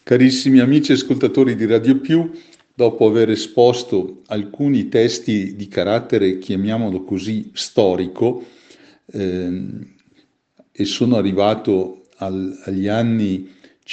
Carissimi amici ascoltatori di Radio Più, dopo aver esposto alcuni testi di carattere, chiamiamolo così, storico, e sono arrivato agli anni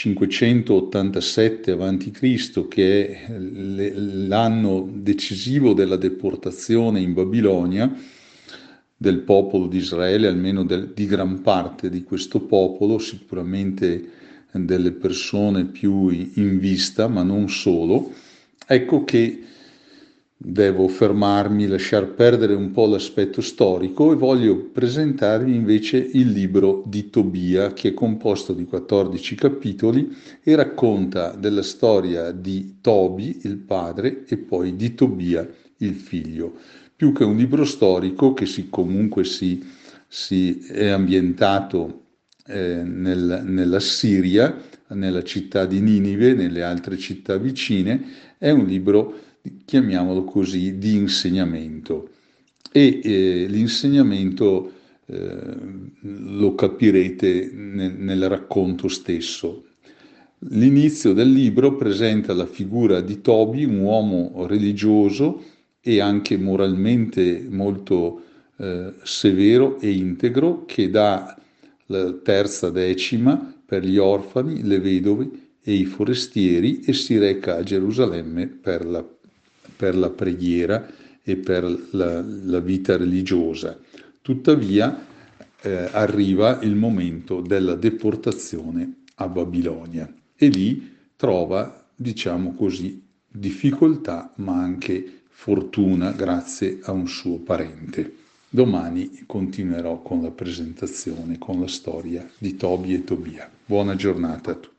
587 a.C., che è l'anno decisivo della deportazione in Babilonia del popolo di Israele, almeno di gran parte di questo popolo, sicuramente delle persone più in vista, ma non solo. Ecco che devo fermarmi, lasciar perdere un po' l'aspetto storico e voglio presentarvi invece il libro di Tobia, che è composto di 14 capitoli e racconta della storia di Tobi, il padre, e poi di Tobia, il figlio. Più che un libro storico che comunque si è ambientato nella Siria, nella città di Ninive, nelle altre città vicine, è un libro, chiamiamolo così, di insegnamento. E l'insegnamento lo capirete nel racconto stesso. L'inizio del libro presenta la figura di Tobi, un uomo religioso e anche moralmente molto severo e integro, che dà la terza decima per gli orfani, le vedove e i forestieri e si reca a Gerusalemme per la preghiera e per la vita religiosa. Tuttavia arriva il momento della deportazione a Babilonia e lì trova, diciamo così, difficoltà ma anche fortuna grazie a un suo parente. Domani continuerò con la presentazione, con la storia di Tobi e Tobia. Buona giornata a tutti.